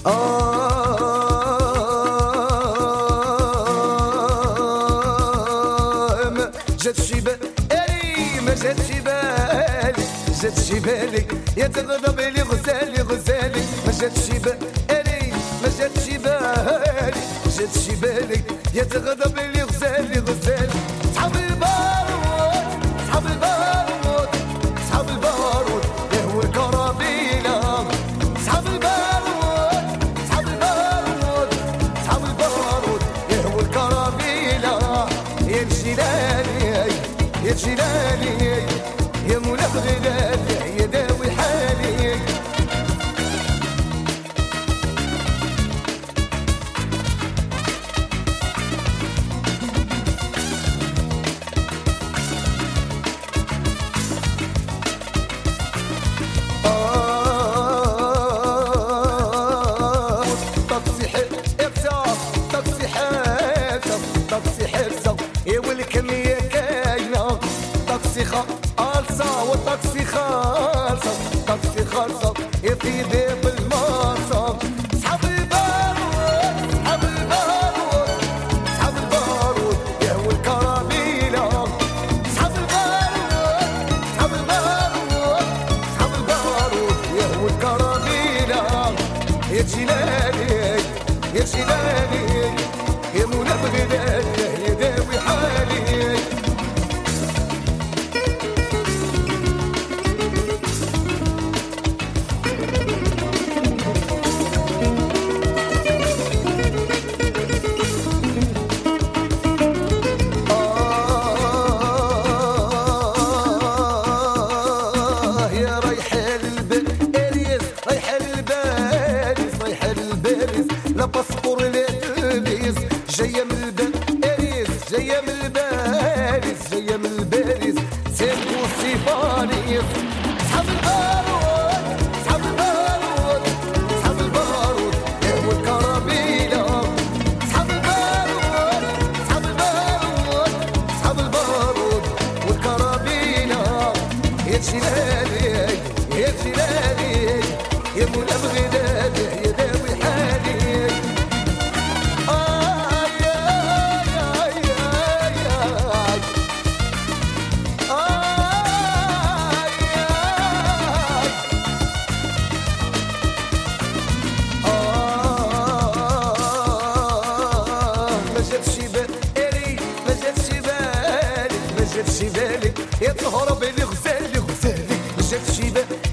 ما جاتش بالي ما جاتش بالي جاتش بالي يا تغضب لي غزالي غزالي ما جاتش بالي ما جاتش بالي جاتش بالي يا تغضب لي غزالي غزالي صحاب البارود صحاب البارود صحاب البارود يهوى الكرابيلة صحاب البارود صحاب البارود صحاب البارود يهوى الكرابيلة يا الجلالي يا جلالي يا مولا بغلال يا داوي حالي طقسي حرصة يا والكمية كاينة طقسي خالصة وطقسي خالصة طقسي خالصة يا في باب المرصة صحاب البارود صحاب البارود صحاب البارود يا هو الكراميلة صحاب البارود صحاب البارود صحاب البارود يا هو الكراميلة يا جلالي يا جلالي يا مولا بغلال يا داوي حالي يا رايحة للباريس رايحة للباريس رايحة للباريس لا باسبور لا تلبيس جاية من الباريس جاية من الباريس جاية من الباريس سيركو سيفانيس صحاب البارود صحاب البارود صحاب البارود يهوى الكرابيلة صحاب البارود صحاب البارود صحاب البارود والكرابيلة يا جلالي يا جلالي يا مولا بغلال يا داوي حالي ما جاتش بالي يا تهرب لي غزالي غزالي ما جاتش بالي